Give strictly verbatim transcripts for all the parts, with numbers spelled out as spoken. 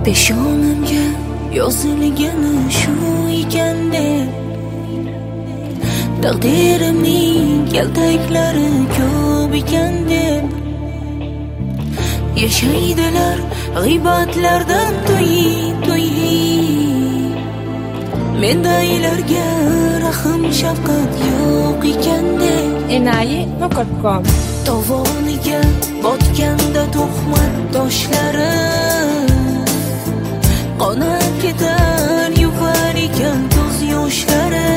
Peshonamga yozilgani shu ekan deb taqdirimning kaltaklari ko'p ekan deb yashaydilar g'iybatlardan to'yib to'yib. Mendaylarga rahim shafqat yo'q ekan deb Enayi nuqta com tovoniga botganda tuhmat toshlari qonab ketar yuvar ekan ko'z yoshlari.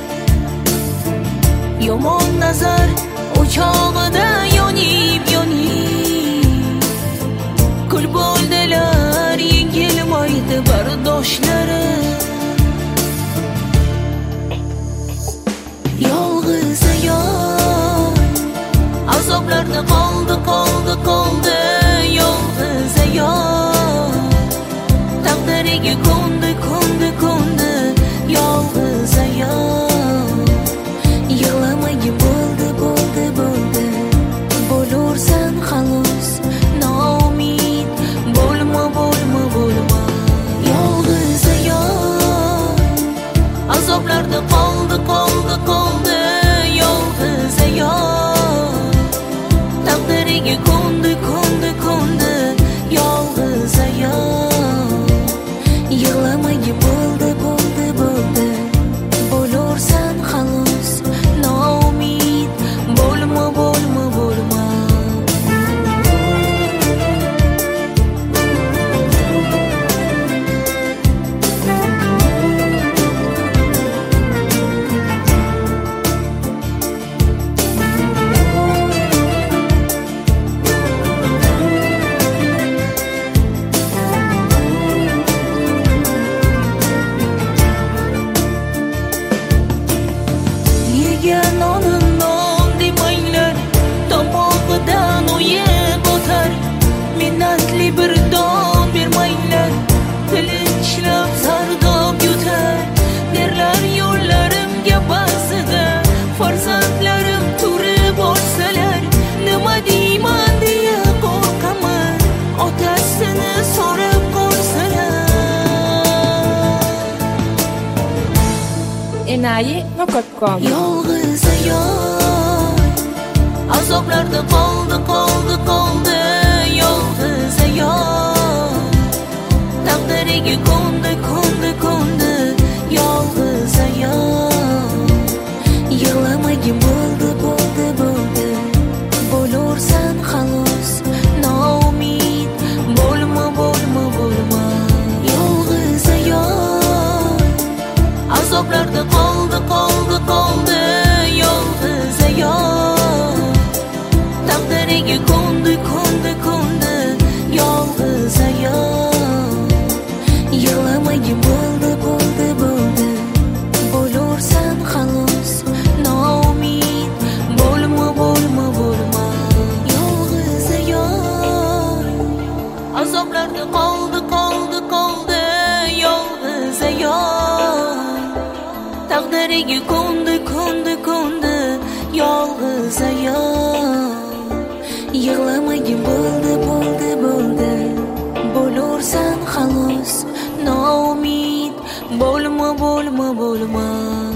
Yomon nazar o'chog'ida yonib yonib kul bo'ldilar yengilmaydi bardoshlari. Yolg'iz ayol azoblarda qoldi qoldi qoldi. Yolg'iz ayol taqdiriga ko'ndi ko'ndi ko'ndi. Yolg'iz ayol yig'lamagin bo'ldi bo'ldi bo'ldi. Bo'lursan xalos noumid bo'lma bo'lma bo'lma. Yolg'iz ayol azoblarda qoldi qoldi qoldi. Yolg'iz ayol taqdiriga ko'ndi ko'ndi ko'ndi. Yolg'iz ayol yig'lamagin bo'ldi bo'ldi bo'ldi. Bo'lursan xalos noumid bo'lma bo'lma bo'lma. Yegan nonin non demanglar, tomog'idan o'yib o'tar. Minnatli bir don bermanglar, tilinchilab sardob yutar. Derlar yo'llarimga ba'zida farzandlarim turib olsalar. Nima deyman deya qo'rqaman, otasini so'rab qolsalar. Enayi nuqta com Yolg'iz ayol azoblarda qoldi qoldi qoldi. Yolg'iz ayol taqdiriga ko'ndi ko'ndi ko'ndi. Yolg'iz ayol yig'lamagin bo'ldi bo'ldi bo'ldi. Bo'lursan xalos noumid bo'lma bo'lma bo'lma. Yolg'iz ayol azoblarda qoldi qoldi qoldi. Yolg'iz ayol taqdiriga ko'ndi ko'ndi ko'ndi. Yolg'iz ayol yig'lamagin bo'ldi bo'ldi bo'ldi. Bo'lursan xalos noumid bo'lma bo'lma bo'lma. Yolg'iz ayol azoblarda qoldi qoldi qoldi. Yolg'iz ayol taqdiriga ko'ndi ko'ndi ko'ndi. Yolg'iz ayol yig'lamagin bo'ldi bo'ldi bo'ldi. Bo'lursan xalos noumid bo'lma bo'lma bo'lma.